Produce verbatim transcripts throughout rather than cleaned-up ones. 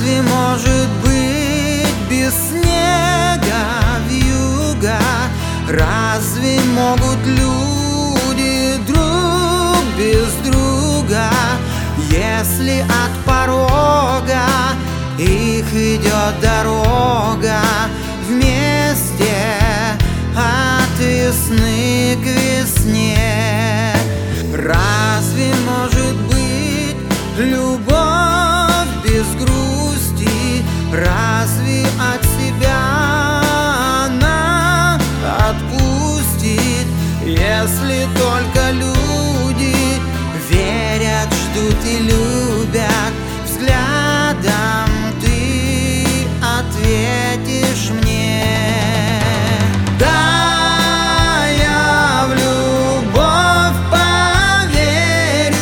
Разве может быть без снега вьюга? Разве могут люди друг без друга? Если от порога их идет дорога вместе от весны к весне. Разве может быть любовь без грусти? Разве от себя она отпустит? Если только люди верят, ждут и любят, взглядом ты ответишь мне. Да, я в любовь поверю,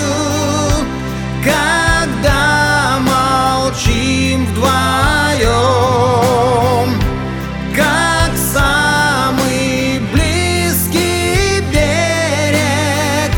когда молчим вдвоем, как самый близкий берег,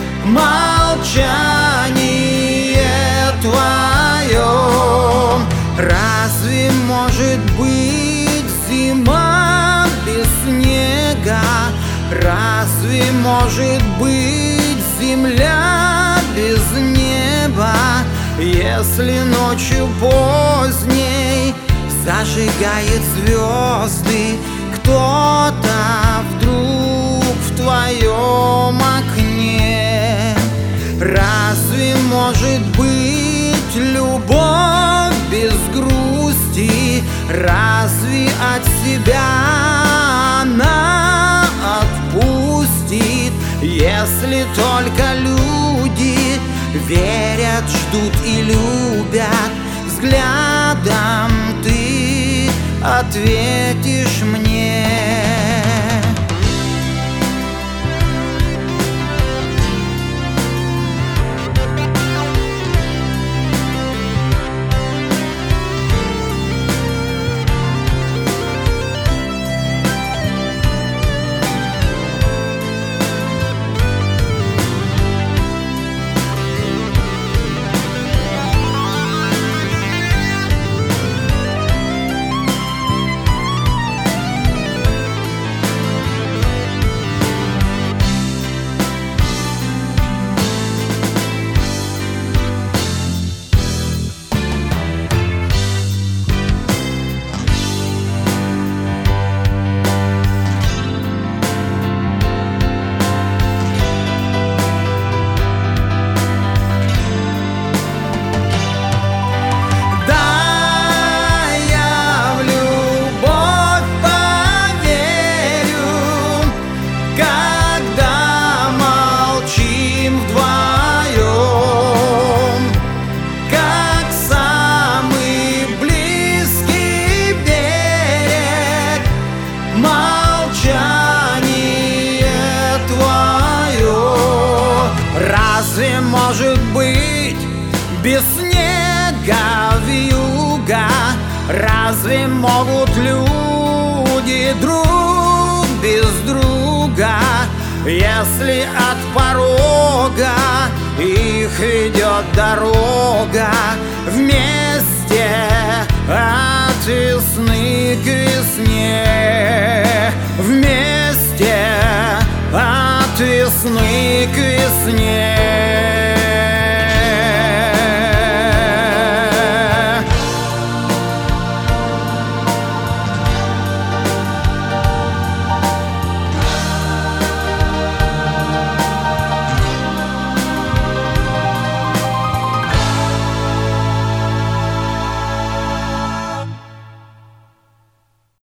молчание твое. Разве может быть зима без снега? Разве может быть земля без неба? Если ночью поздней зажигает звезды кто-то вдруг в твоем окне, разве может быть любовь без грусти? Разве от себя она отпустит? Если только люди верят, ждут и любят, взглядом ты ответишь мне. Разве может быть без снега вьюга? Разве могут люди друг без друга? Если от порога их идет дорога вместе от весны к весне, вместе от весны к весне.